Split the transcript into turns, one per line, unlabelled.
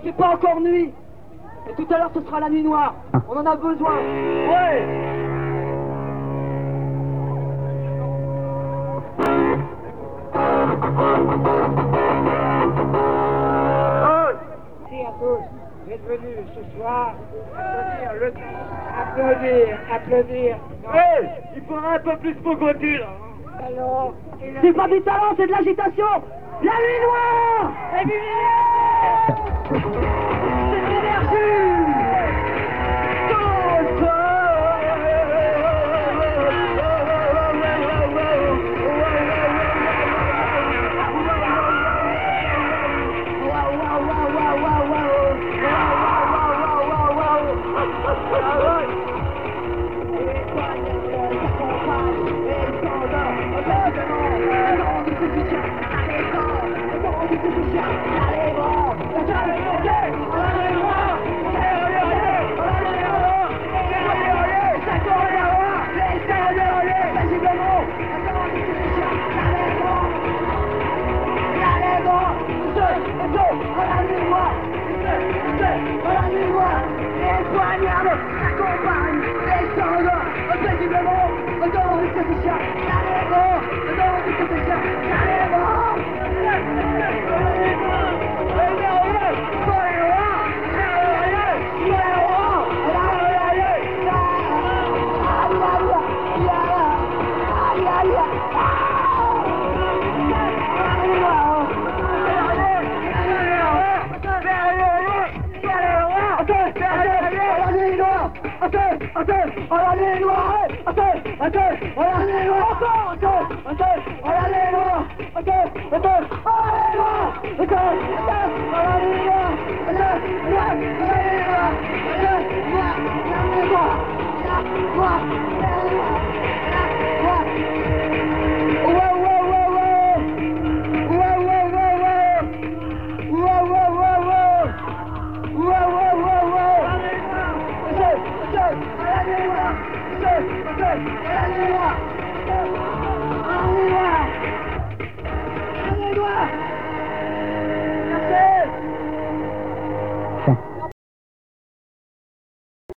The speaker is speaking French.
fait pas encore nuit. Et tout à l'heure, ce sera la nuit noire. On en a besoin. Ouais.
Merci à tous d'être venus ce soir applaudir.
Hey, il faudra un peu plus pogoter là.
Alors,
C'est pas du talent, c'est de l'agitation. La nuit noire. Et vive cette énergie.